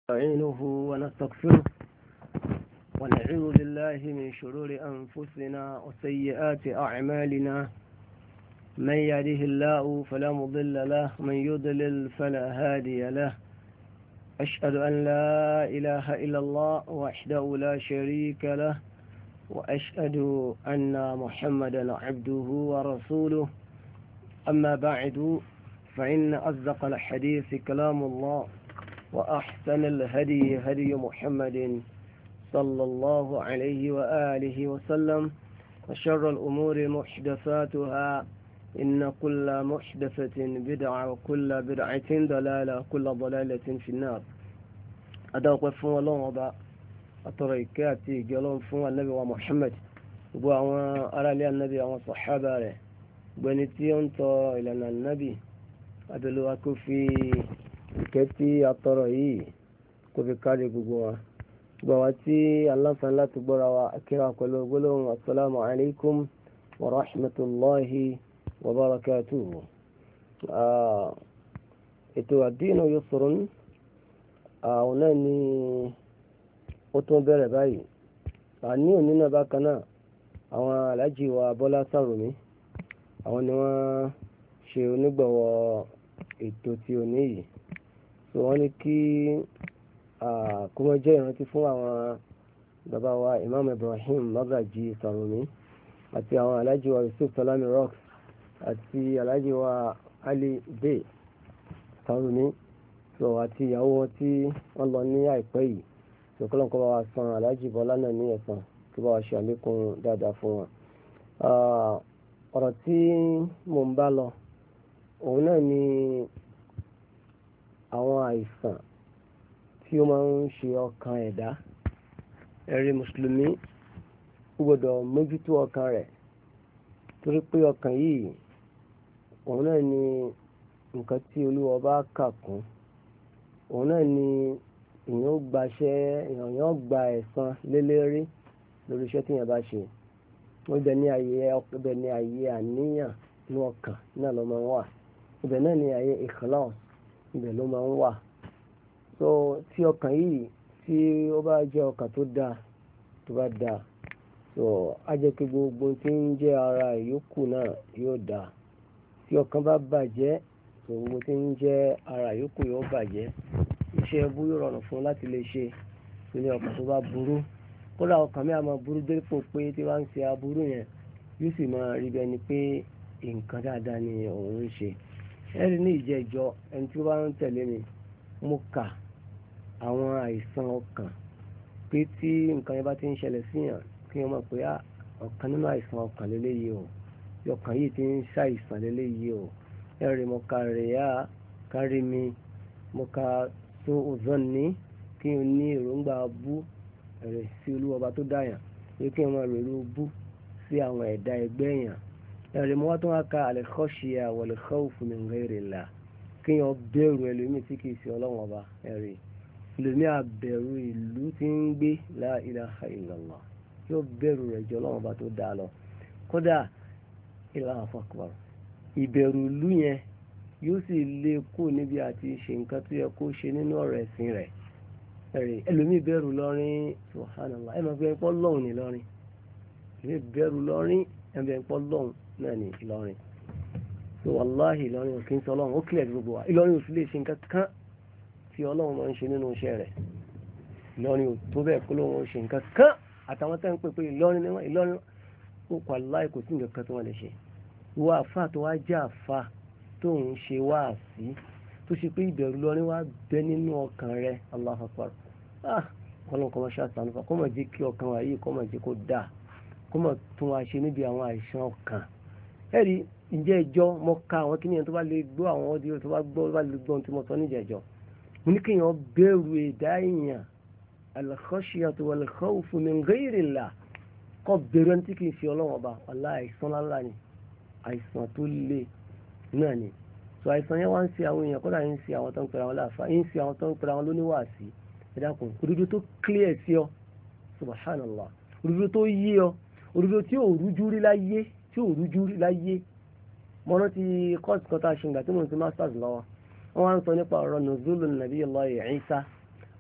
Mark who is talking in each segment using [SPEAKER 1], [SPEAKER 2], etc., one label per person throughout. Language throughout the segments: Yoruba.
[SPEAKER 1] نستعينه ونستغفره ونعوذ بالله من شرور أنفسنا وسيئات أعمالنا. من يهده الله فلا مضل له ومن يضلل فلا هادي له. أشهد أن لا إله إلا الله وحده لا شريك له وأشهد أن محمدا عبده ورسوله. أما بعد فإن أصدق الحديث كلام الله وأحسن الهدي هدي محمد صلى الله عليه وآله وسلم وشر الأمور محدثاتها إن كل محدثة بدعة وكل بدعة ضلالة وكل ضلالة في النار. أدعوك فون الله وضع الطريقات قالون فون النبي ومحمد وأرى لي النبي وصحابه بنتيون إلى النبي أدلوك في kẹtí atọrọ yìí kò fi kárí gbogbo wa gbọ́ wa tí aláǹfààní láti gbọ́ra wa akíra pẹ̀lú gbólóhùn assalamu alaikum wa rahmatullahi wa barakatuhu. ètò ad-dinu yusrun àwọn náà ni ó tún bẹ̀rẹ̀ báyìí. àní òní náà bákan náà àwọn aláàjì wa Bọ́lá Sàrùmí àwọn ni wọ́n ṣe onígbọ̀wọ́ ètò tí òní yìí. So wọ́n ní kí kó mọ́ jẹ́ ìrántí fún àwọn bàbá wa Imam Ibrahim Magaji Sàrùmí àti àwọn aláàjì wa Yusuf Salami Rocks àti aláàjì wa Ali Bey Sàrùmí so àti ìyàwó wọn tí wọ́n lọ ní àìpẹ́ yìí. So kọ́lọ́n kọ́ bá wa san aláàjì Bọ́lá náà ní ẹ̀san kí bá wa ṣe àlékún dáadáa fún wọn. ọ̀rọ̀ tí mò ń bá lọ òun náà ni àwọn àìsàn tí ó máa ń ṣe ọkàn ẹ̀dá. ẹ̀rí mùsùlùmí ó gbọ́dọ̀ mójútó ọkàn rẹ̀ torí pé ọkàn yìí òun náà ni nǹkan tí Olúwa bá kà kún, òun náà ni èèyàn gba ẹ̀san lélẹ́rí lórí iṣẹ́ tí èèyàn bá ṣe. ibẹ̀ ní ayé àníyàn ní ọkàn náà ló máa ń wà. ibẹ̀ náà ní ayé ikhlas ibẹ̀ ló máa ń wà. so tí ọkàn yìí tí ó bá jẹ́ ọkàn tó bá dáa so á jẹ́ kí gbogbo tí ń jẹ́ ara ìyókù náà yóò dáa. tí ọkàn bá bàjẹ́ so gbogbo tí ń jẹ́ ara ìyókù yóò bàjẹ́. iṣẹ́ ẹbú yóò rọrùn fún láti lè ṣe ní ọkàn tó bá burú. kódà ọkàn mi àmọ́ burú dépò pé tí wọ́n ń ṣe aburú yẹn yóò sì máa rí bẹ́ẹ̀ ni pé nǹkan dáadáa ni òun ń ṣe. ẹ̀rí ní ìjẹ́jọ́ ẹni tí ó bá ń tẹ̀lé mi mo kà àwọn àìsàn ọkàn pé tí nǹkan yẹn bá ti ń ṣẹlẹ̀ síyàn kí wọ́n mọ̀ pé ọ̀kan nínú àìsàn ọkàn lélẹ́yìí o ọkàn yìí ti ń ṣàìsàn lélẹ́yìí o. ẹ̀rí mo ka rèéyà kárí mi mo ka tó òzọ́n ní kí n ní èròǹgbà bú ẹ̀rẹ̀ sí Olúwa tó dáyàn pé kí wọ́n rèrò bú sí àwọn ẹ̀dá ẹgbẹ́ èèyàn. ẹ̀rẹ̀ mo wá tó wá ka al-khashya wal-khawfu min ghayrillah kí wọ́n bẹ̀rù ẹlòmíì tí kìí ṣe Ọlọ́run ọba. ẹ̀rẹ̀ ẹlòmíì àbẹ̀rù ìlú tí ń gbé la ilaha illallah yóò bẹ̀rù rẹ̀ jọ Ọlọ́run ọba tó dá lọ. kódà Allahu akbar ìbẹ̀rù ìlú yẹn yóò sì lé kó níbi àti ṣe nǹkan tó yẹ kó ṣe nínú ọ̀rọ̀ ẹ̀sìn rẹ̀. ẹ̀rẹ̀ ẹlòmíì bẹ̀rù lọ́rin subhanallah ẹ̀ máa fi ẹ̀pọ̀ lọ́hùn ní lọ́rin ẹlòmíì bẹ̀rù lọ́rin ẹ̀bẹ̀ ẹ̀pọ̀ lọ́hùn náà ní Ìlọrin. so wàláhì Ìlọrin ò kí ń sọ Ọlọ́run ó kílẹ̀ gbogbo wa. Ìlọrin ò sì lè ṣe nǹkan kan tí Ọlọ́run máa ń ṣe nínú iṣẹ́ rẹ̀. Ìlọrin ò tó bẹ́ẹ̀ kó lóun ó ṣe nǹkan kan àtàwọn tẹ́ ń pè pé Ìlọrin ni wọ́n Ìlọrin ó kọ aláì kò sí nǹkan kan tí wọ́n lè ṣe. ìwọ àfa tó wá jẹ́ àfa tó ń ṣe wáàsí tó ṣe pé ìbẹ̀rù lọ́rin wá bẹ nínú ọkàn rẹ̀ Allahu Akbar. Ọlọ́run kọ́ mọ́ ṣàtàánú fún kọ́ mọ̀ jẹ́ kí ọkàn wa yìí kọ́ mọ̀ jẹ́ kó dáa kó mọ̀ tún wa ṣe níbi àwọn àìsàn ọkàn. ẹ̀rí ìjẹ́ ìjọ mọ́ ká àwọn kíníyàn tó bá lè gbọ́ àwọn ọdí tó bá lè gbọ́ ohun tí mo sọ níjẹ̀ ìjọ. mo ní kéèyàn bẹ̀rù ẹ̀dá èèyàn al-khashyatu wal-khawfu min ghayrillah kọ́ bẹ̀rù ẹni tí kì í ṣe Ọlọ́run ọba àìsàn láńlá ni àìsàn tó le náà ni. so àìsàn yẹn wá ń ṣe àwọn èèyàn kọ́dà ń ṣe àwọn tó ń pera wọn láàfáà ń ṣe àwọn tó ń pera wọn lóníwàásí. ẹ dákun òdodo tó clear sí ọ subhanallah òdodo tó yé ọ òdodo tí ò rújú rí láyé mo rántí kọ́ọ̀sì kan tá a ṣe ìgbà tí mo ń ṣe masters lọ́wọ́ wọ́n wá ń sọ nípa ọ̀rọ̀ nùzúlù nàbí Allah Ìsá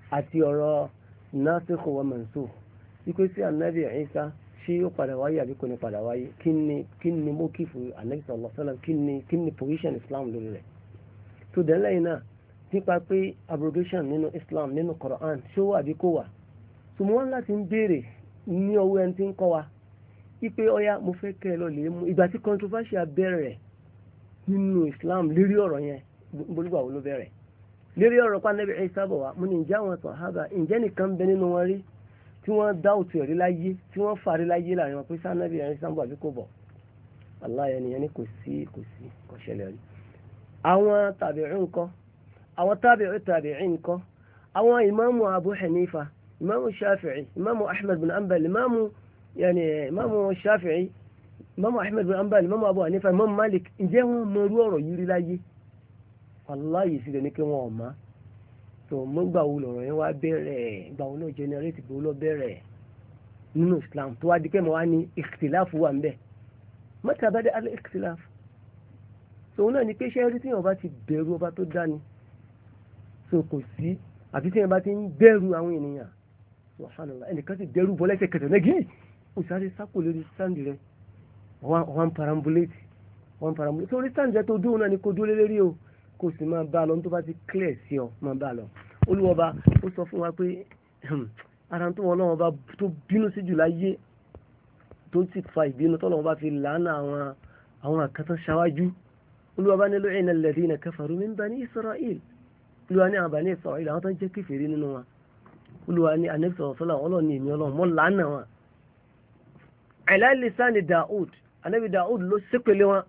[SPEAKER 1] àti ọ̀rọ̀ nasikh wa mansukh wípé sí anabi Isa ṣé ó padà wáyé àbí kò ní padà wáyé kí ni mo kí fún anabi sallallahu alaihi wasallam kí ni position Islam lórí rẹ̀ tó dẹ̀ lẹ́yìn náà nípa pé abrogation nínú Islam nínú Quran ṣó wà bí kò wà tó mo wá láti ń béèrè ní ọwọ́ ẹni tí ń kọ́ wa wípé ọya mo fẹ́ kẹ́ ẹ lọ lè mú ìgbà tí controversial bẹ̀rẹ̀ nínú Islam lérí ọ̀rọ̀ yẹn bolúgbà wo ló bẹ̀rẹ̀ lérí ọ̀rọ̀ pa Nabi Isa bọ̀ wá mo ní ǹjẹ́ àwọn sàhábà ǹjẹ́ nìkan bẹ nínú wọn rí tí wọ́n dá òtù ẹ̀rí láyé tí wọ́n fàrí láyé láàrin wọn pé sá Nabi Isa bọ̀ àbí kò bọ̀ wallahi ẹnìyẹn ní kò ṣẹlẹ̀ rí àwọn tabi'in ńkọ́ àwọn tabi'in ńkọ́ àwọn ìmáàmù Abu Hanifa ìmáàmù Shafi'i ìmáàmù Ahmad bin Hanbal ìmáàmù Shafi'i ìmáàmù Ahmad bin Hanbal ìmáàmù Abu Hanifa ìmáàmù Malik ǹjẹ́ wọ́n mọ irú ọ̀rọ̀ yìí rí láyé wallahi sí ní kí wọ́n ọ̀ma tó mọ́ gbà wo lọ̀rọ̀ yẹn wá bẹ̀rẹ̀ gbà wo náà generate gbà wo lọ bẹ̀rẹ̀ nínú Islam tó wá di pé mo wá ní ikhtilafu wà ń bẹ̀ mata bada al-ikhtilaf tòun náà ni pé ṣe rí tí wọn bá ti bẹ̀rù ọba tó dání so kò sí àfi tí wọn bá ti ń bẹ̀rù àwọn ènìyàn subhanallah ẹnìkan ti bẹ̀rù bọ́ lẹ́sẹ̀ kẹtẹ̀ náà gíì ó sáré sápò lórí sáǹdì rẹ wọn parambulate sórí sáǹdì rẹ tó dúró náà ni kò dúró lérí o kò sì máa bá a lọ tó bá ti clear sí ọ máa bá a lọ olúwọba ó sọ fún wa pé ara tó wọn náà wọn bá tó bínú sí jù láyé tó sì fa ìbínú tọ́lọ́wọ́n bá fi làánà àwọn àkàtà ṣáwájú olúwa bá nílò ìnà alladhina kafaru min bani Isra'il olúwa ní àwọn bani Isra'il àwọn tó ń jẹ́ kèfèrí nínú wọn olúwa ní Ànábì sallallahu alaihi wasallam ọlọ́ọ̀ni èmi ọlọ́run mọ́ làánà wọn ala lisani Daud Ànábì Daud ló ṣépèlé wọn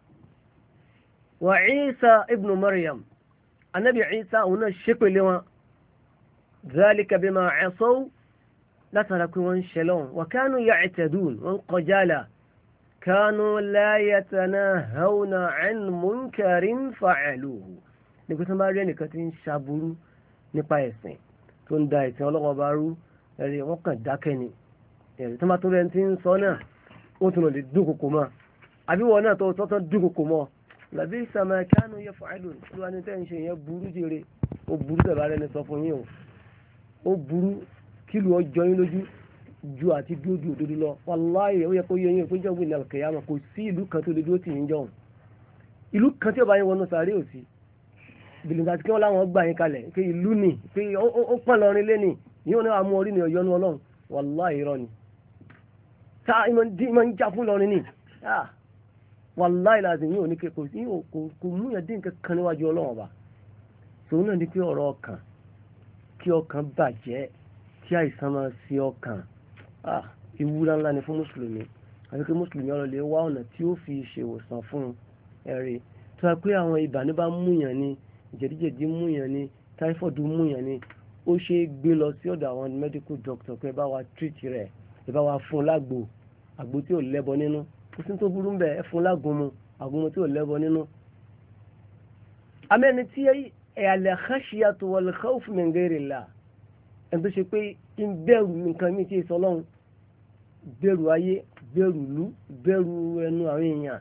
[SPEAKER 1] wa Isa ibn Maryam Ànábì Isa òun náà ṣépèlé wọn dhalika bima asaw látara pé wọ́n ń ṣẹlọ́n wa kanu ya'tadun wọ́n kọjálà kanu la yatanahawna 'an munkarin fa'aluhu nígbà tó bá rí ẹnìkan tí ń ṣàbúrú nípa ẹ̀sìn tó ń da ẹ̀sìn ọlọ́wọ́ bá rú ẹ̀rí wọ́n kàn dákẹ́ ni ẹ̀rí tó bá tó rẹ̀ ti ń sọ náà ó tún lè dúnkòkò mọ́ àbí wọn náà tó tọ́tọ́ dúnkòkò mọ́ labisa ma kanu yaf'alun tí wọ́n ní tẹ́ ń ṣe yẹn burú jèrè ó burú tẹ̀bá rẹ̀ ní sọ fún yín o ó burú kílù ọjọ́ yín lójú ju àti dúdú òdodo lọ wàláyé ó yẹ kó yẹ yín pé jọ́gbìn ní alkiyama kò sí ìlú kan tó lè dúró tì yín jọ̀hún ìlú kan tí ó bá yín wọnú sàárè ò sí bìlìǹkà tí kí wọ́n láwọn gbà yín kalẹ̀ pé ìlú ni pé ó pọ́n lọrin lé ní yíò náà mú orí ní ọ̀yọ́nú ọlọ́run wàláyé irọ́ ni tá ìmọ̀ ń já fún lọrin ni wàláyé láti yín ò ní kò mú yẹn dín nǹkan kan níwájú ọlọ́run ọba tòun náà ní pé ọ̀rọ̀ ọkàn kí ọkàn bàjẹ́ kí àìsàn máa sí ọkàn ìwúra ńlá ni fún mùsùlùmí àti pé mùsùlùmí ọ̀rọ̀ lè wá ọ̀nà tí ó fi ṣèwòsàn fún ẹ̀rí tó wá pé àwọn ibà ní bá múyàn ni jẹ̀díjẹ̀dí múyàn ni táífọ̀dù múyàn ni ó ṣe é gbé lọ sí ọ̀dọ̀ àwọn medical doctor pé ẹ bá wa treat rẹ̀ ẹ bá wa fún lágbo àgbo tí ò lẹ́bọ nínú kò sí tó burú bẹ́ẹ̀ ẹ fún lágùnmu àgùnmu tí ò lẹ́bọ nínú. amẹ́ni tí al-khashyatu wal-khawf min ghayrillah ẹni tó ṣe pé ń bẹ̀rù nǹkan mi tí ì sọ lọ́hùn bẹ̀rù ayé bẹ̀rù ìlú bẹ̀rù ẹnu àwọn èèyàn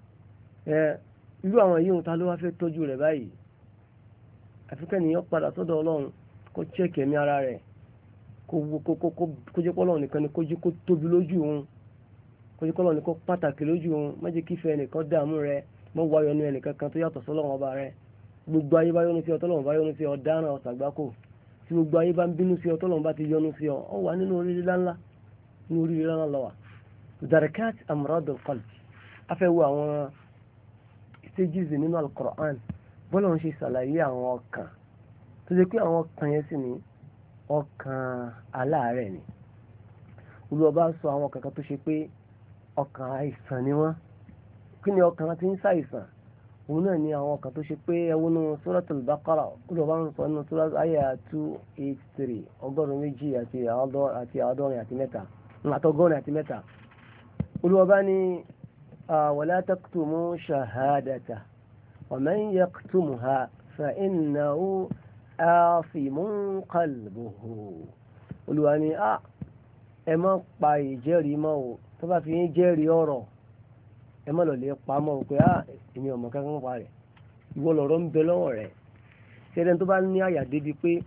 [SPEAKER 1] irú àwọn yìí ta ló wá fẹ́ tọ́jú rẹ̀ báyìí àfikẹ́ nìyẹn padà sọ́dọ̀ ọlọ́run kó chẹ́kì ẹ̀mí ara rẹ̀ kó jẹ́ pọ́lọ́run nìkan ni kó jẹ́ kó tóbi lójú òun kó jẹ́ pọ́lọ́run nìkan pàtàkì lójú òun má jẹ́ kífẹ́ ẹnìkan dààmú rẹ̀ mọ́ wáyọ̀ ní ẹnìkan kan tó yàtọ̀ sọ́lọ́run ọba rẹ̀ gbogbo ayé bá yọ́nú sí ọ tọ́lọ́run bá yọ́nú sí ọ dáràn ọ̀sàgbákò tí gbogbo ayé bá ń bínú sí ọ tọ́lọ́run bá ti yọ́nú sí ọ wà nínú oríire ńlá ní oríire ńlá lọ́wà darakat amradul qalb afẹ́wọ́ àwọn stages nínú al-Qur'an bọ́lá ń ṣe ṣàlàyé àwọn ọkàn tó ṣe pé àwọn ọkàn yẹn sì ní ọkàn aláàárẹ̀ ni olùwọ́ba sọ àwọn ọkàn kan tó ṣe pé ọkàn àìsàn ni wọ́n kí ni ọkàn tí ń ṣàìsàn òun náà ni àwọn ọkàn tó ṣe pé ẹwọ́nú Suratul Baqara olùwọ́ba ń sọ nínú sura àyà 283 ọgọ́rùn-ún 2 àti àádọ́rin àti mẹ́ta àtọgọ́rin àti mẹ́ta olùwọ́ba ní wala taktumu shahadata wa man yaktumha fa innahu afimun qalbuhu olùwà ni ẹ má pa ìjẹ́rìí mọ́ o tó bá fi yín jẹ́rìí ọ̀rọ̀ ẹ má lọ lè pa mọ́ o pé èmi ọmọ kankan pa rẹ̀ ìwọ lọ̀rọ̀ ń bẹ lọ́wọ́ rẹ̀ ṣẹ́dẹ̀ tó bá ní àyà débi pé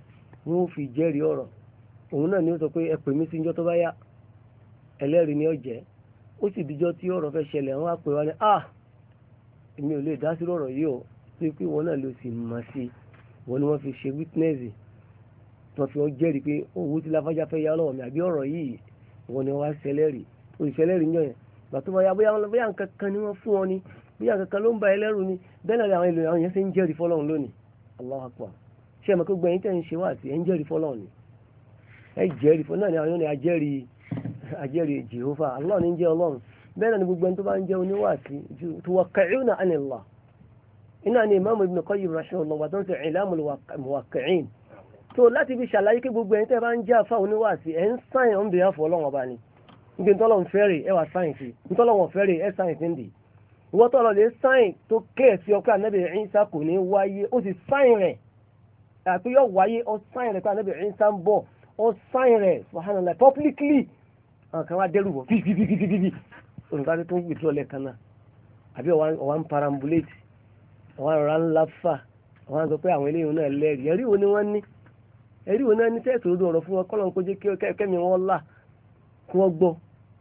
[SPEAKER 1] wọ́n ó fi jẹ́rìí ọ̀rọ̀ òun náà ni ó sọ pé ẹ pè mí sí ìjọ tó bá yá ẹlẹ́rìí ni ó jẹ́ ó sì dijọ́ tí ọ̀rọ̀ fẹ́ ṣẹlẹ̀ wọ́n á pè wá ní èmi ò lè dá sí ọ̀rọ̀ yìí o tó pé wọn náà ló sì mọ̀ sí wọn ni wọ́n fi ṣe witness wọ́n fi wọ́n jẹ́rìí pé owó tí láfájá fẹ́ yá lọ́wọ́ mi àbí ọ̀rọ̀ yìí wọn ni wọ́n wá ṣẹlẹ́rìí olùṣẹlẹ́rìí ń yàn yẹn gbà tó bá yá bóyá nǹkan kan ni wọ́n fún wọn ni bóyá nǹkan kan ló ń ba ẹlẹ́rù ni bẹ́ẹ̀ náà àwọn èlò àwọn yẹn ṣe ń jẹ́rìí fọ́lọ́run lónìí Allahu Akbar ṣé ẹ mọ̀ pé gbẹ̀yìn tẹ̀ ń ṣe wá sí ẹ̀ ń jẹ́rìí fọ́lọ́run ni ẹ jẹ́rìí fọ́lọ́run náà ni àwọn yóò ní ajẹ́rìí Jehova Allah ní jẹ́ ọlọ́run bẹ́ẹ̀ náà ni gbogbo ẹni tó bá ń jẹ́ oníwàásí tuwaqqi'una 'ala Allah iná ni Imam Ibn Qayyim rahimahullah wà tó ń sọ I'lamul Muwaqqi'in tó láti fi ṣàlàyé kí gbogbo ẹni tẹ́ bá ń jẹ́ àfa oníwàásí ẹ̀ ń sáyìn on behalf of ọlọ́run ọba ni níbi ntọ́lọ́run fẹ́rẹ̀ ẹ wà sáyìn sí ntọ́lọ́run fẹ́rẹ̀ ẹ sáyìn sí ndì ìwọ́n tọ́lọ́ lè sáyìn tó kéèsì ọkọ̀ ànábì Ìsá kò ní wáyé ó sì sáyìn rẹ̀ àti yọ wáyé ó sáyìn rẹ̀ pé ànábì Ìsá ń bọ̀ ó sáyìn rẹ̀ subhanallah publicly àwọn kan wá dẹ́rù bọ̀ fífífífífí olùdarí tó ń withdraw lẹ́ẹ̀kan náà àbí ọ̀wá ń parambulate ọ̀wá rọra ńlá fà ọ̀wá ń sọ pé àwọn eléyìí náà lẹ́rìí ẹ̀rí wo ni wọ́n ní ẹ̀rí wo náà ní tẹ́ẹ̀tì odò ọ̀rọ̀ fún wọn kọ́lọ̀ ń kó jẹ́ kẹ́mi wọn là kí wọ́n gbọ́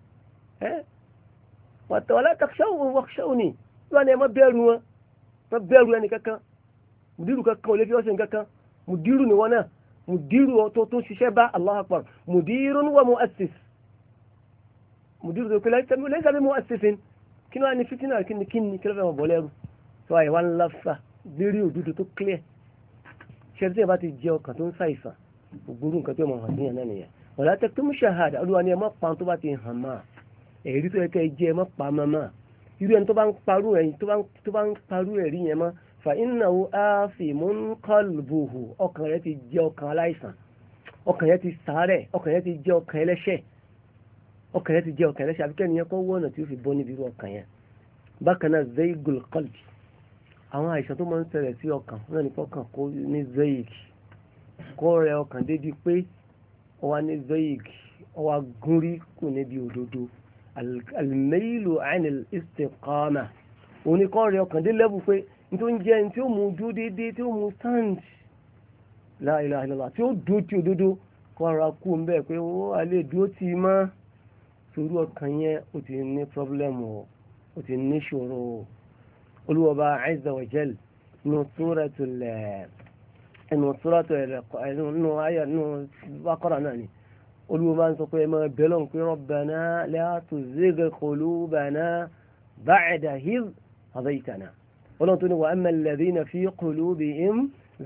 [SPEAKER 1] wala takhshawhum wakhshawni wọ́n ní ẹ má bẹ̀rù wọn má bẹ̀rù ẹni kankan mùdírù kankan ò lè fi ọ̀sẹ̀ kankan mùdírù ni wọn náà mùdírù tó ṣiṣẹ́ bá Allahu Akbar mùdírun wa mu'assis mùdírù tó pẹ̀lẹ́ lẹ́sàbí mu'assisin kí ni wọ́n ní fitina kí ni kí ló fẹ́ wọn bọ̀ lẹ́rù tó àyè wọn láfà lérí òdúdó tó clear ṣẹ́rí tí ẹ bá ti jẹ ọkàn tó ń ṣàìsàn ògbóró nǹkan tó mọ̀ hàn sí yàn náà nìyẹn wala taktumu shahada olúwa ni ẹ má pa tó bá ti hàn máa èrí tó yẹ kẹ́ ẹ jẹ́ ẹ má pa máa irú ẹni tó bá ń parú ẹ̀yìn tó bá ń parú ẹ̀rí yẹn mọ́ fa innahu afimun qalbuhu ọkàn rẹ ti jẹ́ ọkàn aláìsàn ọkàn yẹn ti ṣàárẹ̀ ọkàn yẹn ti jẹ́ ọkàn ẹlẹ́ṣẹ̀ ọkàn yẹn ti jẹ́ ọkàn ẹlẹ́ṣẹ̀ àbíkẹ́ nìyẹn kọ́ wọ́nà tí ó fi bọ́ níbi irú ọkàn yẹn bákan náà zaygul qalbi àwọn àìsàn tó máa ń ṣẹlẹ̀ sí ọkàn náà nípa ọkàn kó ní zayg kó rẹ ọkàn débi pé ọwá ní zayg ọwá gúnrí kù níbi òdodo almailu anil istiqama òní kọ́ rẹ ọkàn dé lẹ́bù pé nítorí jẹ́ ní tí ó mú dúró déédéé tí ó mú stand la ilaha illallah tí ó dúró tí òdodo kọ́ ara kú ń bẹ́ẹ̀ pé ó alẹ́ dúró tì í mọ́ torí ọkàn yẹn ó ti ní pọ́blẹ́mù ó ti ní ṣòro olúwọba azza wa jal nínú Baqara náà ni olúwọba ń sọ pé ẹ máa bẹ̀ lọ́hùn pé rabbana la tuzigh qulubana ba'da idh hadaytana ọlọ́run tó ní wa amma alladhina fi qulubihim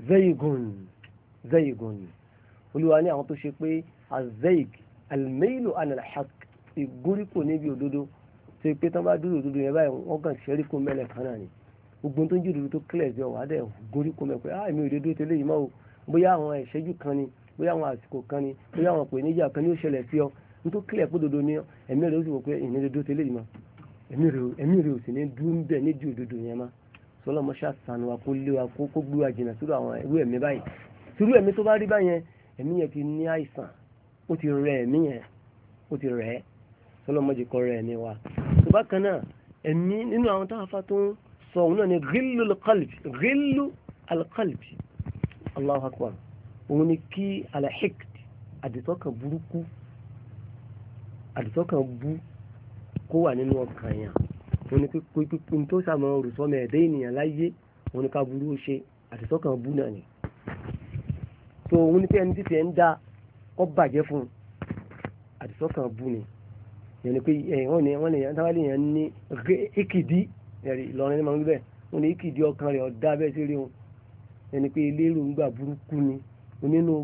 [SPEAKER 1] zaygun olúwa ní àwọn tó ṣe pé azayg almailu anil haqq ìgúríkò níbi òdodo tó pé tán bá dúró òdodo yẹn báyìí wọ́n kàn ṣẹ́ríkò mẹ́lẹ̀ kan náà ni gbogbo tó ń jí òdodo tó kílẹ̀ sí ọ̀wá dẹ̀ gúríkò mẹ́ pé èmi ò dédó tẹ́lẹ̀ yìí máa o bóyá àwọn ìṣẹ́jú kan ni bóyá àwọn àsìkò kan ni bóyá àwọn ìpèníjà kan ni ó ṣẹlẹ̀ sí ọ ní tó kílẹ̀ pé òdodo ni ẹ̀mí rẹ̀ ó sì wò pé ìní dédó tẹ́lẹ̀ yìí máa ẹ̀mí rẹ̀ ò sì ní dúró bẹ́ẹ̀ ní ju òdodo yẹn máa sọlá mọ́ṣá sànù wa kó lé wa kó gbé wa jìnnà sírò àwọn irú ẹ̀mí báyìí sírò ẹ̀mí tó bá rí báyẹn ẹ̀mí yẹn ti ní àìsàn ó ti rẹ̀ ẹ̀mí yẹn ó ti rẹ̀ sọlọ́mọdé kọ́ rẹ̀ ẹ̀mí wa tó bá kan náà ẹ̀mí nínú àwọn táwọn afá tó ń sọ òun náà ni ghillu al-qalbi Allahu akbar òun ni kí al-hiqd àdìsọ́kàn burúkú àdìsọ́kàn bú kó wà nínú ọkàn yẹn òun ni pípín tó sàmọ́ olùsọ́mọ ẹ̀dẹ́ ènìyàn láyé òun ni ká burú ṣe àdìsọ́kàn bú náà ni tó òun ni pé ẹni títí ẹ̀ ń dá kọ́ bàjẹ́ fún un àdìsọ́kàn bú ni yẹni pé wọ́n lè táwọn èèyàn ní ìkìdí ẹ̀rí Ìlọrin ní ma ń gbé bẹ́ẹ̀ wọ́n ní ìkìdí ọkàn rẹ̀ ọ̀dá bẹ́ẹ̀ sí rí wọn yẹni pé ilé èròǹgbà burúkú ni onínú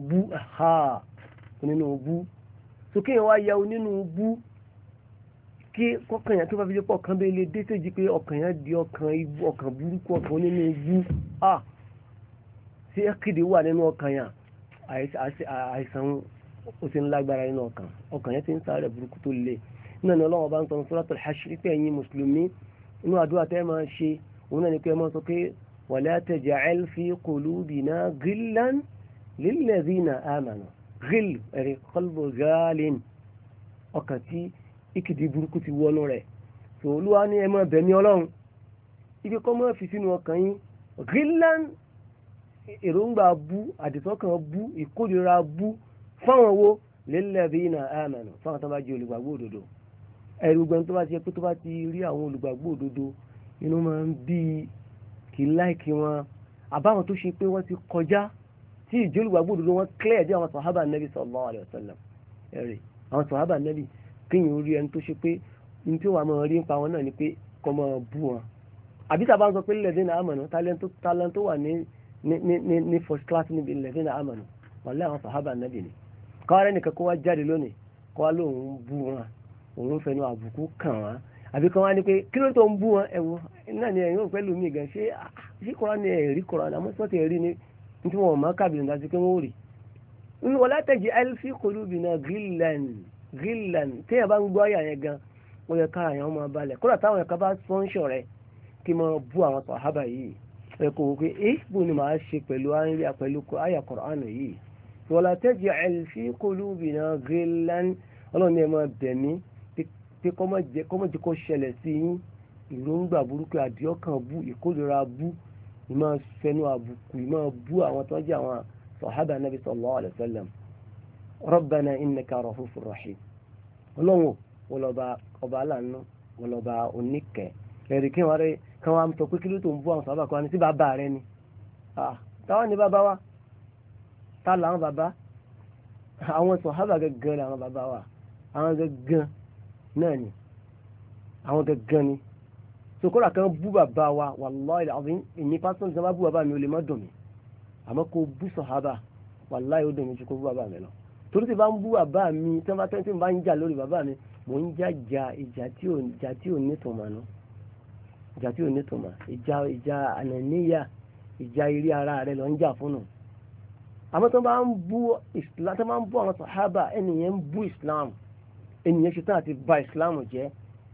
[SPEAKER 1] bú sókè yẹn wá ya onínú bú kí kọ́kàn yẹn tó bá fi jẹ́ pọ̀ ọkàn bẹ́ẹ̀ lè dé séjì pé ọkàn yẹn di ọkàn burúkú ọkàn onínú bú sí ìkìdí wà nínú ọkàn yẹn àìsàn ó ti ń lágbára nínú ọkàn yẹn ti ń sáré burúkú tó le náà ni ọlọ́wọ́ bá ń sọ Suratul Hashr pé ẹ̀yin mùsùlùmí inú àdúrà tẹ́ máa ṣe òun náà ni pé ẹ máa sọ pé wala taj'al fi qulubina ghillan lilladhina amanu ghill ẹ̀rí qalbu ghalin ọkàn tí ìkìdí burúkú ti wọnú rẹ̀ tó olúwa ní ẹ máa bẹ̀ ní ọlọ́run ibi kọ́ máa fi sínú ọkàn yín ghillan èròǹgbà bú àdìsọ́kàn bú ìkórìíra bú fáwọn wo lilladhina amanu fáwọn tó bá jẹ́ olùgbàgbọ́ òdodo. ẹ̀rù gbọ́n tó bá ti yẹ pé tó bá ti rí àwọn olùgbàgbọ́ òdodo inú máa ń bí kì í láìkí wọn àbáwọn tó ṣe pé wọ́n ti kọjá tí ìjẹ́ olùgbàgbọ́ òdodo wọn clear dé àwọn sàhábà nẹ́bí sallallahu alaihi wasallam. ẹ̀rì àwọn sàhábà nẹ́bí kéèyàn orí ẹni tó ṣe pé ní tí wàá máa rí nípa wọn náà ni pé kọ́ máa bú wọn. àbí tá a bá ń sọ pé lilladhina amanu talent tó wà ní first class níbi lilladhina amanu wàlẹ́ àwọn sàhábà nẹ́bí ni. káwárẹ́ nìkan kó wá jáde lónìí kó wá lóun bú wọn òun fẹnu àbùkù kàn wá àbí kan wá ní pé kí ló tó ń bú wọn ẹ̀wọ̀n náà ni ẹ̀yìn òpẹ́ lómi gan ṣé kọ́ra ni ẹ̀rí kọ́ra ni àmọ́ sọ́ọ̀tì ẹ̀rí ni tí wọ́n mọ̀ kábìlì láti pé wọ́n rí. wala taj'al fi qulubina ghillan téèyàn bá ń gbọ́ àyà yẹn gan ó yẹ kára yẹn máa balẹ̀ kódà táwọn ẹ̀ka bá spọ́nṣọ̀ rẹ̀ kí máa bú àwọn sàhábà yìí ẹ kò wò pé bó ni màá ṣe pẹ̀lú àyà Kùránì yìí wala taj'al fi qulubina ghillan ọlọ́run ẹ máa bẹ̀ mí pé kọ́mọ̀jẹ́ kó ṣẹlẹ̀ sí yín ìròǹgbà burúkú àdìọ́kàn bú ìkórìíra bú ìmọ̀ fẹnu àbùkù ìmọ̀ bú àwọn tó ń jẹ́ àwọn sàhábà nàbí sallallahu alaihi wasallam. rabbana innaka rahufur rahim ọlọ́run wọlọ́ba ọba aláàánú wọlọ́ba oníkẹ́ ẹ̀rí kí wọ́n rí kí wọ́n á sọ pé kí ló tó ń bú àwọn sàhábà kan ní sí bàbá rẹ ni táwọn ní bàbá wa tá làwọn bàbá àwọn sàhábà gẹ́gẹ́ làwọn bàbá wa àwọn gẹ́gẹ́ náà ni àwọn gẹ́gẹ́ ni sokora kan bú bàbá wa wàláì àbí èmi pásítọ̀ ní sábà bú bàbá mi ò lè má dùn mí àmọ́ kó bú sàhábà wàláì ó dùn mí ju kó bú bàbá mi lọ torí tí bá ń bú bàbá mi tí wọ́n bá tẹ́ tí wọ́n bá ń jà lórí bàbá mi mò ń jà ìjà tí ò nítumọ̀ nù ìjà tí ò nítumọ̀ ìjà ànàníyà ìjà eré ara rẹ lọ ń jà fún nù àmọ́ tó bá ń bú Islam tó bá ń bú àwọn sàhábà ẹnìyẹn ń bú Islam ẹnìyẹn ṣetán àti bà Islam jẹ́.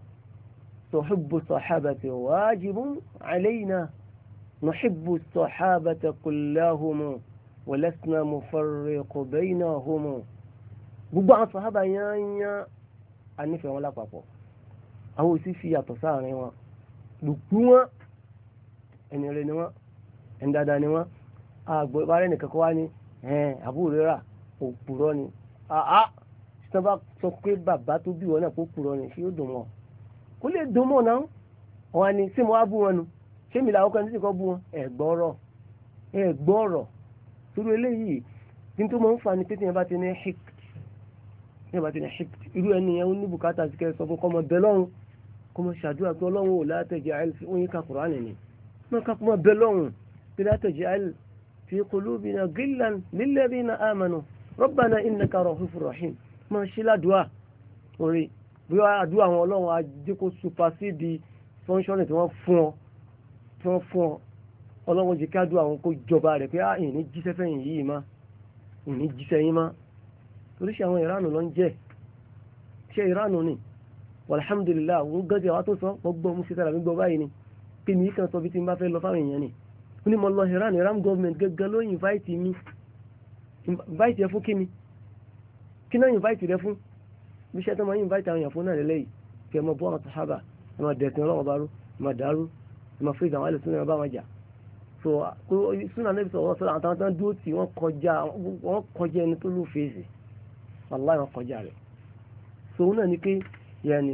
[SPEAKER 1] نحب الصحابة واجب علينا نحب الصحابة كلهم ولسنا مفرق بينهم gbogbo àwọn sàhábà yányán a nífẹ̀ẹ́ wọn lápapọ̀ àwọn òsì fi yàtọ̀ sáàrin wọn gbogbo wọn ẹni rẹ̀ ni wọn ẹni dáadáa ni wọn àgbọ̀ ìbára nìkan kọ́ wá ní àbúrò rẹ̀ rà òpùrọ̀ ni tí wọ́n bá sọ pé bàbá tó bí wọn náà kó pùrọ̀ ni ṣé yóò dùn wọn kó lè dùn mọ́ náà wọn ni sí mo wá bú wọn nu ṣé mi làwọn kan ní sì kọ́ bú wọn ẹ̀gbọ́rọ̀ torí eléyìí tí tó máa ń fa ni pé tí yẹn bá ti ní hikt irú ẹni yẹn ó ní bùkátà sí kẹ́ sọ fún kọ́mọ bẹ lọ́run kọ́mọ ṣàdúrà pé ọlọ́run ò la taj'al fi oyin ká Kùránì ni wọ́n ká kọ́mọ bẹ lọ́run pé la taj'al fi qulubina ghillan lilladhina amanu rabbana innaka rahufur rahim máa ṣe ládùúà orí bí wọ́n àdúrà àwọn ọlọ́run ajé kó supersede fọ́nṣọ́nì tí wọ́n fún ọ ọlọ́run jẹ́ ká dùn àwọn kó jọba rẹ̀ pé ìní jíṣẹ́ fẹ́yìn yìí má ìní jíṣẹ́ yín má torí ṣe àwọn ìránù lọ ń jẹ́ ṣe ìránù ni alhamdulillah òun gọ́jẹ́ wa tó sọ ọgbọ́n mú sítára mi gbọ́ báyìí ni pé mi kàn sọ bí tí n bá fẹ́ lọ fáwọn èèyàn ni ó ní mo lọ ìrán government gẹ́gẹ́ ló invite mi invite ẹ fún kí ni kí náà invite rẹ fún bí iṣẹ́ tó máa ń invite àwọn èèyàn fún náà lélẹ́yìí kí ẹ máa bọ́ àwọn sàhábà ẹ máa dẹ̀sìn ọlọ́wọ́ bá rú ẹ máa dàrú ẹ máa fèsì àwọn àlùsùn náà bá wọn jà so súnà Nábì sallallahu alaihi wasallam àtàwọn tán dúró tì wọ́n kọjá ẹni tó ló fèsì wàláhì wọ́n kọjá rẹ̀ so òun náà ni pé yẹni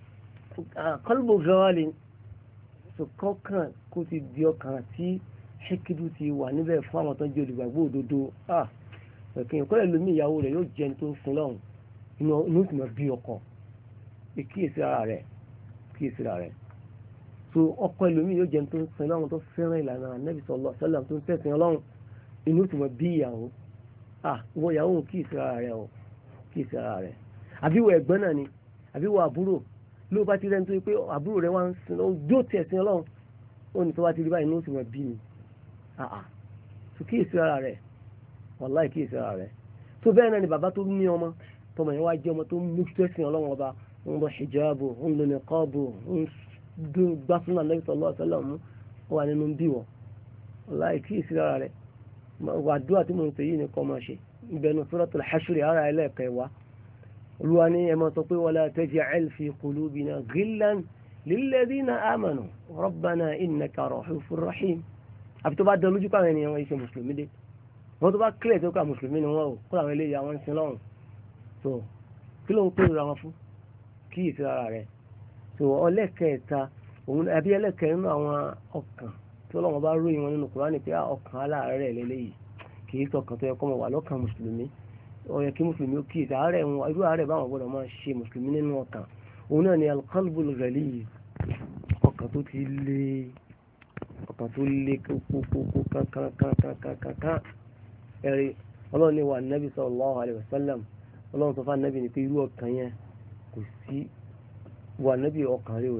[SPEAKER 1] qalbu ghali so kọ́kàn kó ti di ọkàn tí ṣékìdù ti wà níbẹ̀ fún àwọn tó ń jẹ́ olùgbàgbọ́ òdodo ẹ̀kìn kọ́lẹ̀ lómi ìyàwó rẹ̀ yóò jẹ́ ẹni tó ń sin lọ́hùn inú sì máa bí ọkọ kíyèsí ara rẹ̀ so ọkọ ẹlòmíì yóò jẹun tó ń sin lọ́run tó fẹ́ràn ìlànà Ànábì sallallahu alaihi wasallam tó ń tẹ̀sìn ọlọ́run inú sì máa bí ìyàwó wọ ìyàwó kíyèsí ara rẹ̀ àbí wọ ẹ̀gbọ́n náà ni àbí wọ àbúrò ló bá ti rẹ́ni tó yẹ pé àbúrò rẹ̀ wá ń sin ojú tẹ̀sìn ọlọ́run ó ní tó bá ti rí báyìí inú sì máa bí mi so kíyèsí ara rẹ̀ wàláhì kíyèsí ara rẹ̀ tó bẹ́ẹ̀ náà ni bàbá tó ní ọmọ tọmọ yẹn wá jẹ́ ọmọ tó mú tẹ̀sìn ọlọ́run ọba ń lọ hijabu ń lọ niqabu ń gbá súnà Nabi sallallahu alaihi wasallam wà nínú bí wọ láì kí ìsira rẹ̀ wà dúà tí mo ń tẹ̀yí ní kọ́ máa ṣe ìbẹ̀nu Suratul Hashr ara ẹlẹ́ẹ̀kẹ́ wa olúwa ní ẹ máa sọ pé wala taj'al fi qulubina ghillan lilladhina amanu rabbana innaka rahufur rahim àfi tó bá dán lójú pàwọn ènìyàn wọn ṣe mùsùlùmí dé wọn tó bá kílẹ̀ tó kà mùsùlùmí ni wọn ò kó àwọn eléyìí àwọn ń sin lọ́rùn so kí ló ń pè ra wọn fún kí ìsì ara rẹ̀ so ọlẹ́kẹ̀ẹ́ta òun àbí ẹlẹ́kẹ̀ẹ́ nínú àwọn ọkàn tí ọlọ́wọ́n bá ròyìn wọn nínú Kùránì pé ọkàn aláàárẹ̀ lélẹ́yìí kì í sọkàn tó yẹ kọ́ mọ̀ wà lọ́kàn mùsùlùmí ó yẹ kí mùsùlùmí ó kí ìsì àárẹ̀ wọn irú àárẹ̀ báwọn gbọ́dọ̀ máa ṣe mùsùlùmí nínú ọkàn òun náà ni alqalbul ghaliz ọkàn tó ti lé ọkàn tó lé kókókókó kankankankankan ẹ̀rí ọlọ́run ní wà nábì sallallahu alaihi wasallam ọlọ́run tó fà nábì ní pé irú ọkàn yẹn kò sí wà nábì ọkàn rẹ̀ ò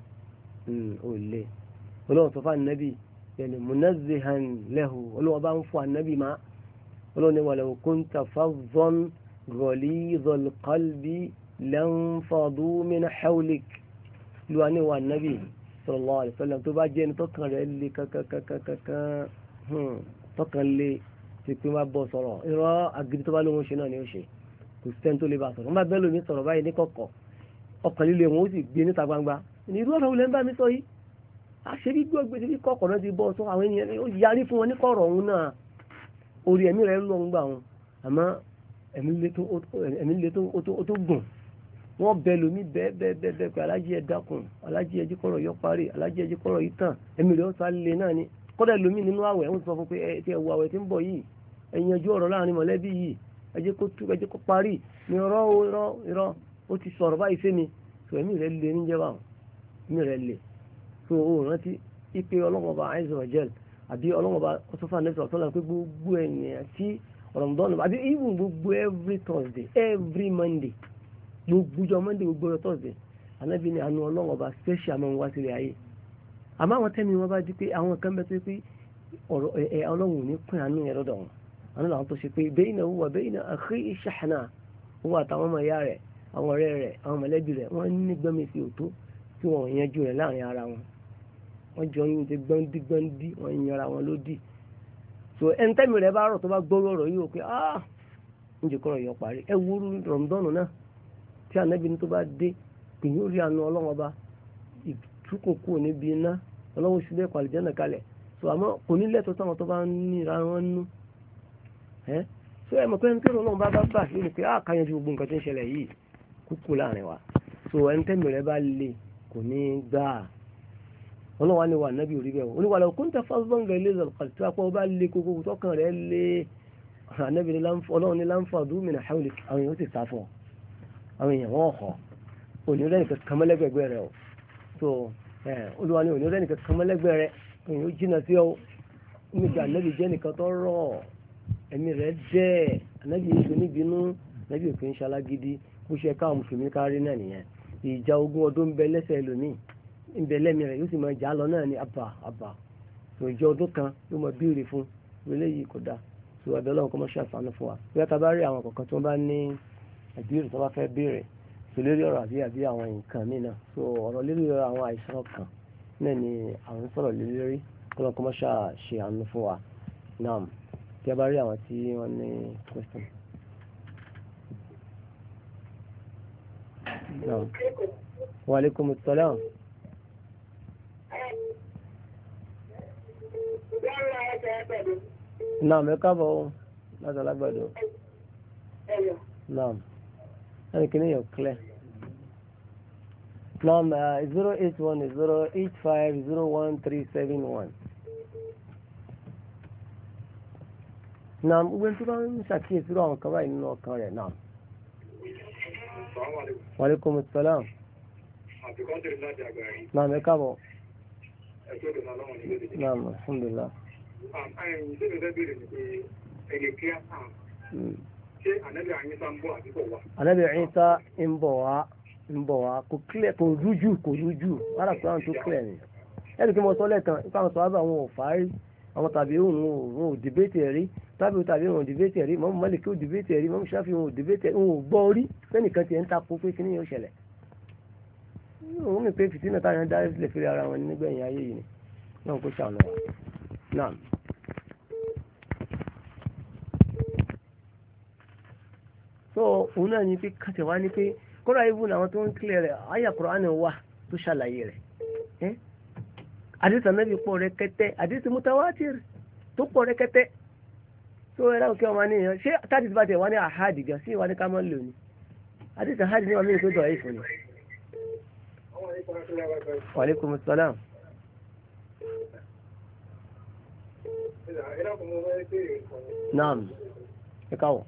[SPEAKER 1] lé ọlọ́run tó fà nábì yẹni munazzihan lahu ọlọ́run bá ń fún ànábì má ọlọ́run ní walau kunta fazzan ghalidhal qalbi lanfadu min hawlik lùwà ní wà nábì sallallahu alaihi wasallam tó bá jẹ́ ẹni tọ́kàn rẹ̀ lé kankankankan tọ́kàn lé ti pín wá bọ́ sọ̀rọ̀ irọ́ agidi tó bá lóun ṣe náà ni ó ṣe kò sẹ́ni tó lè bá sọ̀rọ̀ wọ́n bá bẹ́ẹ̀ lómi sọ̀rọ̀ báyìí ní kọ̀kọ̀ ọkàn líle wọn ó sì gbé níta gbangba ní irú ọ̀rọ̀ olè ń bá mi sọ yìí àṣírí gbọ́gbé tí kọ̀kọ̀ náà ti bọ́ sọ àwọn ènìyàn ó yarí fún wọn ní kọ̀rọ̀ òun náà orí ẹ̀mí rẹ̀ ló ń gbà wọn àmọ́ ẹ̀mí le tó gùn wọ́n bẹ lómi bẹ́ẹ̀ pé alájí ẹ dákun alájí ẹjí kọ̀rọ̀ yọ parí alájí ẹjí kọ̀rọ̀ yìí tàn ẹ̀mí rẹ̀ ó sá lé náà ni kọ́dà lómi nínú àwẹ̀ ń sọ fún pé ẹ ti ẹ̀wọ̀ àwẹ̀ tí ń bọ̀ yìí ẹ̀yin ẹjọ́ ọ̀rọ̀ láàrin mọ̀lẹ́bí yìí ẹjẹ́ kó parí ní irọ́ ó ti sọ̀rọ̀ báyìí sí mi tó ẹ̀mí rẹ̀ lé níjẹ́ báwọn ẹ̀mí rẹ̀ lé tó o rántí ipe ọlọ́mọba azza wa jal àbí ọlọ́mọba ọ̀sọ́fà nẹ́sọ̀ ọ̀tọ́lá pé gbogbo ènìyàn tí Ramadan àbí even gbogbo every Thursday every Monday gbogbo ọjọ́ Monday gbogbo ọjọ́ Thursday anábì ní àánú ọlọ́mọba special máa ń wá sílẹ̀ ayé àmọ́ àwọn tẹ́mi wọn bá di pé àwọn kan bẹ tó pé ọ̀rọ̀ ọlọ́run ò ní pín àánú yẹn lọ́dọ̀ wọn àwọn làwọn tó ṣe pé bainahu wa baina akhihi shahna wọn àtàwọn ọmọ ìyá rẹ̀ àwọn ọ̀rẹ́ rẹ̀ àwọn mọ̀lẹ́bí rẹ̀ wọ́n ní gbọ́nmi sí òtó tí wọ́n yanjú rẹ̀ láàrin ara wọn wọ́n jọ ń ṣe gbọ́ndí wọ́n yan ara wọn lódì so ẹni tẹ́mi rẹ̀ bá rọ̀ tó bá gbọ́rọ̀ ọ̀rọ̀ yìí ó pé ń jẹ́ kọ́rọ̀ yọ parí ẹ wúrú rọ̀mùdọ́nù náà tí ànábì ní tó bá dé pìyìn orí àánú ọlọ́run ọba ìtúkùnkù níbi iná ọlọ́run sílẹ̀ pàlìjẹ́nà kalẹ̀ so àmọ́ kò ní lẹ́tọ̀ọ́ táwọn tó bá ń níra wọn nú so ẹ mọ̀ pé ẹni tí ọlọ́run bá bà sí ni pé káyanjú gbogbo nǹkan tí ń ṣẹlẹ̀ yìí kúkú láàrin wa so ẹni tẹ́mi rẹ̀ bá le kò ní gbà ọlọ́run wa ni wà nábì orí bẹ́ẹ̀ oníwà lọ kúńtà fásitì ilé ìzọ̀kàlì tí wọ́n bá le kókó tọkàn rẹ̀ le ànábì ọlọ́run ní láǹfààdù mìíràn hàwìlì àwọn èèyàn ó sì sá fún ọ àwọn èèyàn wọ́n họ onírẹ́ nìkan kàmẹ́lẹ́gbẹ̀gbẹ̀ rẹ̀ o so olúwa ni onírẹ́ nìkan kàmẹ́lẹ́gbẹ̀ rẹ̀ èèyàn ó jìnnà sí ọ nígbà ànábì jẹ́ nìkan tó rọ̀ ẹ̀mí rẹ̀ dẹ́ ànábì yìí tó níbinú ànábì òkè ń ṣalágídí bó ṣe káwọn mùsùlùmí kárí náà nìyẹn ìjà ogún ọdún ń bẹ lẹ́sẹ̀ lónìí ń bẹ lẹ́mí rẹ̀ yóò sì máa jà lọ náà ní àbà so ìjọ ọdún kan ló máa béèrè fún eléyìí kò dáa so ọ̀dọ́ ọlọ́run kọ́ mọ́ ṣàfàánú fún wa bí wọ́n ta bá rí àwọn kọ̀ọ̀kan tí wọ́n bá ní ìbéèrè tó bá fẹ́ béèrè so lérí ọ̀rọ̀ àbí àwọn nǹkan míì náà so ọ̀rọ̀ lérí àwọn àìsàn ọkàn náà ni àwọn sọ̀rọ̀ lérí kọ́lọ́ kọ́ mọ́ ṣe àánú fún wa náà tí a bá rí àwọn tí wọ́n ní question. Naam. Wa alaikum assalam. Naam, ẹ káàbọ̀ láti alágbàdo. Naam. Ẹni kìíní yóò clear. Naam, 08108501371. Naam, gbogbo tó bá ń ṣàkíyèsí àwọn kan báyìí nínú ọkàn rẹ̀ náà. Wa alaikum assalam. Naam, ẹ káàbọ̀. Naam, alhamdulillah. Ànábì Ìsá ń bọ̀ wá kò clear kò rújú ara kò àwọn tó clear ni ẹni kí mo sọ lẹ́ẹ̀kan nípa àwọn sọ̀rọ̀ àwọn ò fàárí àwọn tàbí òun ò dìbẹ́tì ẹ̀rí tàbí òun ò dìbẹ́tì ẹ̀rí mọ́mú Málíkì ò dìbẹ́tì ẹ̀rí mọ́mú Ṣáfì òun ò dìbẹ́tì ẹ̀rí òun ò gbọ́ orí sẹ́nìkan tiẹ̀ ń takò pé kí ni yóò ṣẹlẹ̀ òun mi pé fìtínà táwọn dá sílẹ̀ fèrè ara wọn nígbẹ̀yìn ayé yìí ni náà kó ṣàánú wa náà. so òun náà ní pé kàtẹ́ wá ní pé kọ́ra ibùn àwọn tó ń kílẹ̀ rẹ̀ àyà Kùránì wà tó ṣàlàyé rẹ̀ àdìsí ànábì pọ̀ rẹ̀kẹ̀tẹ̀ àdìsí mutawatir tó pọ̀ rẹ̀kẹ̀tẹ̀ tó ẹ̀rọ kí ọmọ níyàn ṣé tádìsí bá tẹ̀ wá ní àhádì gan sí ìwà ní ká mọ́ lò ní àdìsí àhádì ní wọn mí tó dọ̀ ẹ̀fọ́ ni. Wa alaikum salam. Naam ẹ káwọ̀.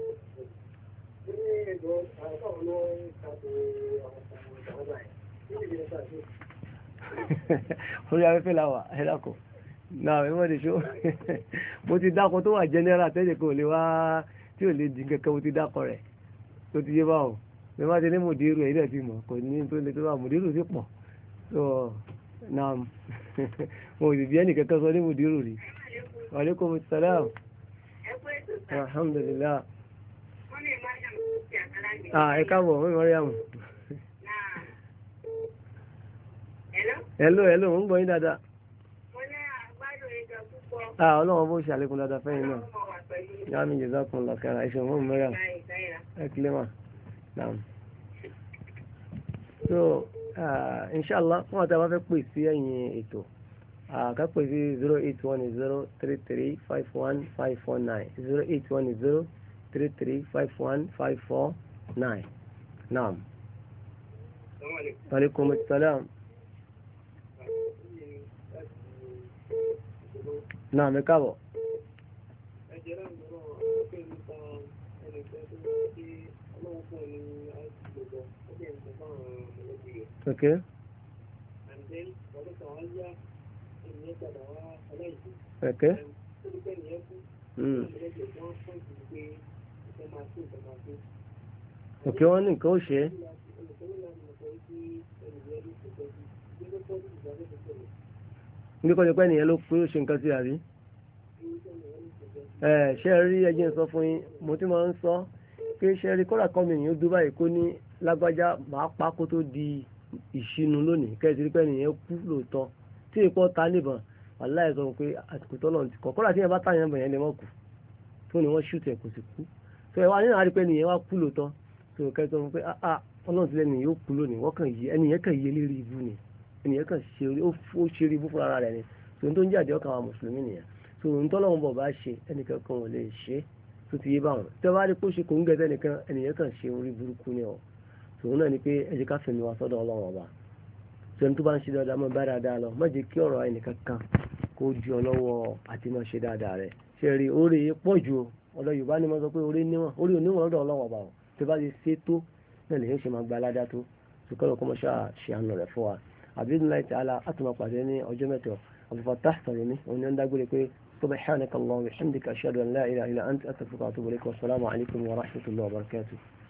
[SPEAKER 1] Orí afẹ́fẹ́ la wà ẹ̀dàkọ̀ náà ẹ̀wọ́n lè ṣó mo ti dákọ̀ tó wà general tẹ́lẹ̀ kò lè wá tí ò lè di kẹ́kẹ́ mo ti dákọ̀ rẹ̀ tó ti yé báwò bí wọ́n ti ní mùdírù ẹ̀yìn dẹ̀ ti mọ̀ kò ní tó lè tó wà mùdírù sí pọ̀ tó náà mo ò sì bí ẹnì kẹ́kẹ́ sọ ní mùdírù rí. Wa alaikum salam. Alhamdulillah. Ẹ káàbọ̀ wọ́n mọ̀ rí àmọ̀. Hello, hello, ń gbọ́ yín dáadáa. Ọlọ́run bó ṣe àlékún dáadáa fẹ́yìn náà. Yá mi jazakumullahu khairan, ẹ̀ṣẹ̀ wọ́n mẹ́rà. Ẹ kílẹ̀ mà. So, inshallah, fún àti àwọn fẹ́ pè sí ẹ̀yìn ètò. Ká pè sí 08103351549. 08103351549. Naam. Wa alaikum assalam. Náà mi káàbọ̀. Ok. Ok. Ok, wọ́n ní nǹkan ó ṣe é. Ní kọ́ ni pé ènìyàn ló pé ó ṣe nǹkan sí àrí. Ṣé rí ẹjẹ́ sọ fún yín mo ti máa ń sọ pé ṣe rí kọ́lá kọ́mi ènìyàn dúró báyìí kó ní lágbájá máa pa kó tó di ìṣinu lónìí kẹ́sì rí pé ènìyàn kú lóòótọ́ tí èèpọ̀ ta níbọn wàláhì sọ pé àsìkò tọ́lọ̀ ti kọ̀ kọ́lá tí yẹn bá tàyàn bọ̀ yẹn lè mọ̀ kù tó ni wọ́n ṣùtẹ̀ kò sì kú tó ẹ wá nínú àrí pé ènìyàn wá kú lóòótọ́ tó kẹ́ sọ pé ọlọ́run ti lẹ́nu yóò kú lónìí wọ́n kàn yí ẹnìyẹn kàn yí eléri ibú ni ènìyàn kàn ṣe ó ṣe rí ibú fúnra rẹ̀ ni tòun tó ń jáde ọkàn àwọn mùsùlùmí nìyẹn tòun tọ́lọ́run bọ̀ bá ṣe ẹnìkan kan ò lè ṣe tó ti yé báwọn tí wọ́n bá rí pé ó ṣe kò ń gẹ̀ẹ́sẹ̀ nìkan ènìyàn kàn ṣe orí burúkú ni ọ̀ tòun náà ni pé ẹ jẹ́ ká fẹ̀mí wa sọ́dọ̀ ọlọ́run ọba tòun tó bá ń ṣe dáadáa mọ́ bá dáadáa lọ má jẹ́ kí ọ̀rọ̀ ẹnìkan kan kó ju ọ lọ́wọ́ àti máa ṣe dáadáa rẹ̀ ṣe rí orí pọ̀ ju ọ̀dọ̀ Yorùbá ni mo sọ pé orí níwọ̀n orí oníwọ̀n lọ́dọ̀ ọlọ́run ọba tó bá ti ṣe tó náà lè ṣe máa gba aládá tó ṣùkọ́lọ̀ kọ́ mọ́ ṣáà ṣe àánú rẹ̀ fún wa àbídùnláì ta'ala àtúmọ̀ pàdé ní ọjọ́ mẹ́tọ̀ Abdulfatah Salimi òun ni ó ń dágbére pé subhanaka Allahumma wa bihamdika ashhadu an la ilaha illa anta astaghfiruka wa atubu ilaik wa assalamu alaikum wa rahmatullahi wa barakatuh.